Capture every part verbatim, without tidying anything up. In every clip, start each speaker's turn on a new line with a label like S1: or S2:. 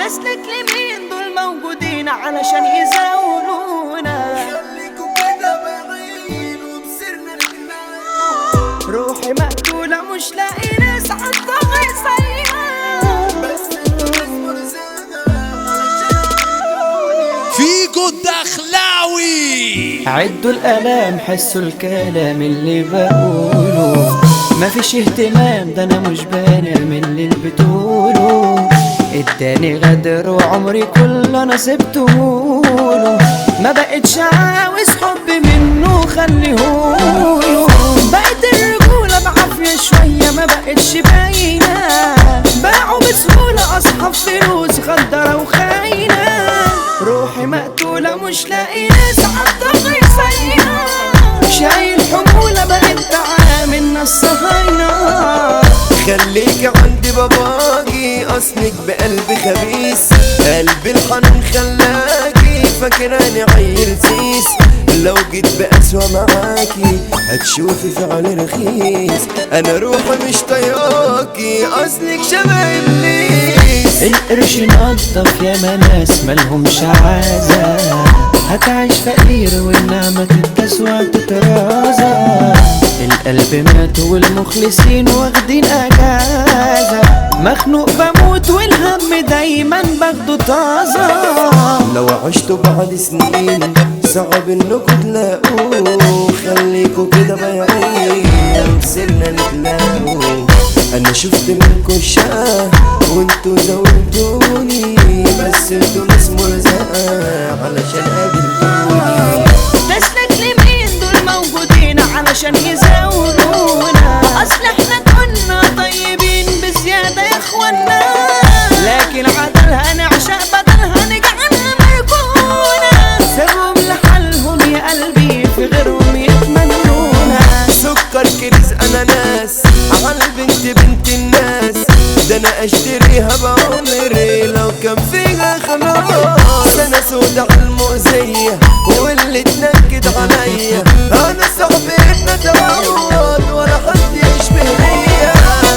S1: تسلك لمين دول موجودين علشان يزاولونا.
S2: خليكوا كده بعيد وبصرنا نتلاقى.
S1: روحي مقتولة مش لاقي ناس عالطغي سيئة،
S2: بس انتوا ناس مرزانة علشان
S3: فيجو الدخلاوي.
S1: عدوا الآلام حسوا الكلام اللي بقوله، مفيش اهتمام ده انا مش بنام اللي بتقوله. اداني غدر وعمري كله انا سبتهوله، ما بقتش عاوز حب منه خليهوله. بقت الرجولة بعافية شوية ما بقتش باينة، باعوا بسهولة اصحاب فلوس غدرة وخاينة. روحي مقتولة مش لاقي ناس عالطغي سيئة، شايل حمولة بقت تعامل ناس صهاينة.
S2: خليك عندي باباكي، اصلك بقلبي خبيث، قلبي الحنون خلاكي فاكراني عيل سيس. لو جيت بقسوة معاكي هتشوفي فعل رخيص، انا روحي مش طايقاكي اصلك شبه ابليس.
S1: القرش نضف يا ناس مالهمش عازة، هتعيش فقير والنعمة تتسوى تترازى. القلب مات والمخلصين واخدين اجازة، مخنوق بموت والهم دايما باخده طازة.
S2: لو عشتوا بعد سنين صعب انكوا تلاقوه، خليكوا كده بايعين سنة نتلاقوا. انا شفت منكوا الشقة وانتوا زودتوني، بس انتوا ناس مرزقة علشان قابلتوني.
S1: تسلك لمين دول موجودين علشان يزاولونا، اصل احنا كنا طيبين بزيادة يا اخوانا، لكن عدلها نعشق بدلها نجعلها مركونة. سيبهم لحالهم يا قلبي في غيرهم يتمنونا.
S2: سكر كريز اناناس عالبنت بنت الناس، ده انا اشتريها بعمري لو كان فيها خلاص. انا سودة عالمؤذية واللي تنكد عليا، انا صاحبي نتعود ولا حد يشبه ليا.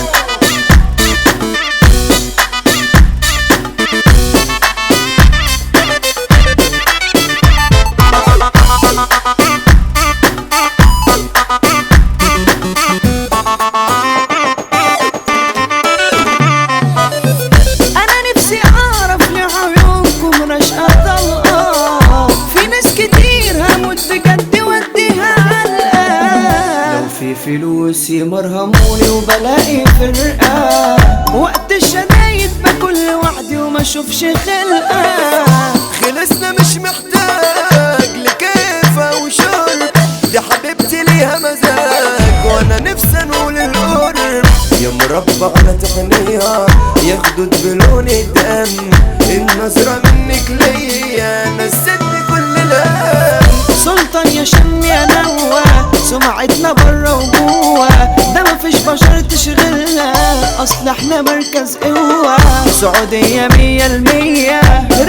S1: فلوسي مرهموني وبلاقي فرقة، وقت الشدايد باكل وحدي وما اشوفش خلقة.
S2: خلصنا مش محتاج لكيفة وشرب، دي حبيبتي ليها مزاج وانا نفسي نقول القرب. يا مربع على تقنية ياخدوا بلون الدم، النظرة منك ليا نسيتني كل الهم.
S1: سلطان يا شم يا نوى سمعتنا برا وجوا، ده مفيش بشر تشغلها اصل احنا مركز قوة. سعودية مية المية